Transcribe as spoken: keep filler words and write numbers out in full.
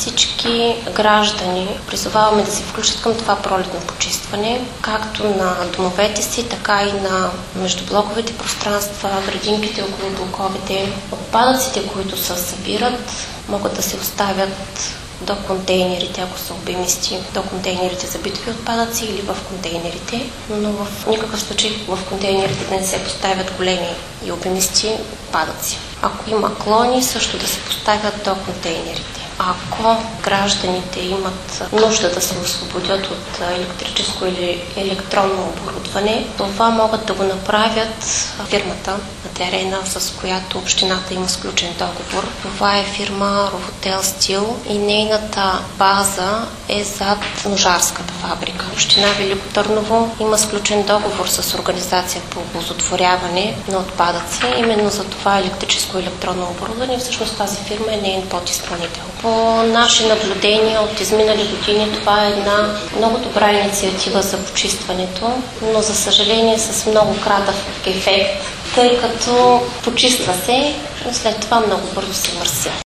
всички граждани призоваваме да се включат към това пролетно почистване, както на домовете си, така и на междублоковите пространства, градинките около блоковете. Отпадъците, които се събират, могат да се оставят до контейнерите, ако са обемисти, до контейнерите за битови отпадъци или в контейнерите, но в никакъв случай в контейнерите да не се поставят големи и обемисти отпадъци. Ако има клони, също да се поставят до контейнерите. Ако гражданите имат нужда да се освободят от електрическо или електронно оборудване, това могат да го направят фирмата на терена, с която общината има сключен договор. Това е фирма Ровотел Стил и нейната база е зад ножарската фабрика. Община Велико Търново има сключен договор с организация по оползотворяване на отпадъци. Именно за това електрическо и електронно оборудване. Всъщност тази фирма е неин подизпълнител. По наши наблюдения от изминали години това е една много добра инициатива за почистването, но за съжаление с много кратък ефект, тъй като почиства се, но след това много бързо се мърси.